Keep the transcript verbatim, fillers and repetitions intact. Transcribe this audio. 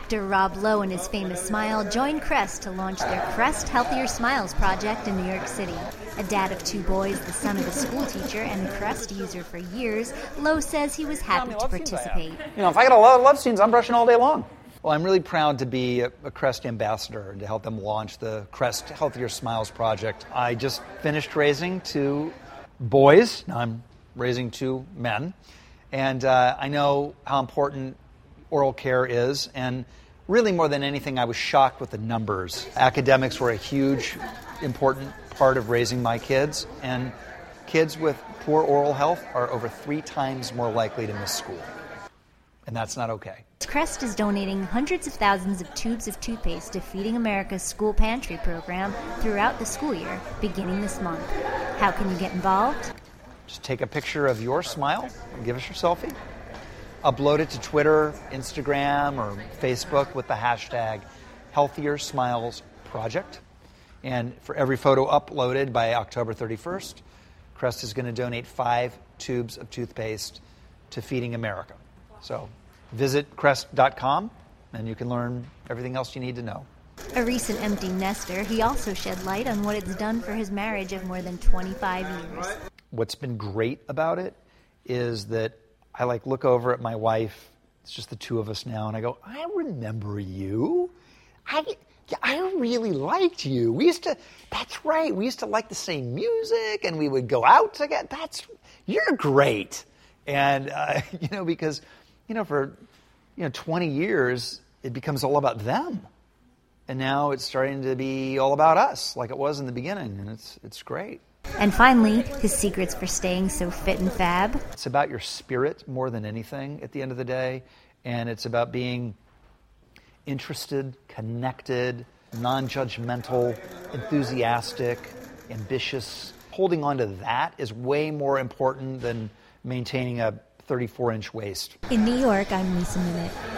Actor Rob Lowe and his famous smile joined Crest to launch their Crest Healthier Smiles project in New York City. A dad of two boys, the son of a school teacher, and a Crest user for years, Lowe says he was happy to participate. You know, if I got a lot of love scenes, I'm brushing all day long. Well, I'm really proud to be a, a Crest ambassador and to help them launch the Crest Healthier Smiles project. I just finished raising two boys. Now I'm raising two men. And uh, I know how important oral care is. And really more than anything, I was shocked with the numbers. Academics were a huge, important part of raising my kids. And kids with poor oral health are over three times more likely to miss school. And that's not okay. Crest is donating hundreds of thousands of tubes of toothpaste to Feeding America's school pantry program throughout the school year, beginning this month. How can you get involved? Just take a picture of your smile and give us your selfie. Upload it to Twitter, Instagram, or Facebook with the hashtag Healthier Smiles Project. And for every photo uploaded by October thirty-first, Crest is going to donate five tubes of toothpaste to Feeding America. So visit crest dot com and you can learn everything else you need to know. A recent empty nester, he also shed light on what it's done for his marriage of more than twenty-five years. What's been great about it is that I like look over at my wife, it's just the two of us now, and I go, I remember you. I, I really liked you. We used to, that's right, we used to like the same music and we would go out together. That's, you're great. And, uh, you know, because, you know, for, you know, twenty years, it becomes all about them. And now it's starting to be all about us, like it was in the beginning, and it's it's great. And finally, his secrets for staying so fit and fab. It's about your spirit more than anything at the end of the day, and it's about being interested, connected, non-judgmental, enthusiastic, ambitious. Holding on to that is way more important than maintaining a thirty-four inch waist. In New York, I'm Lisa Minute.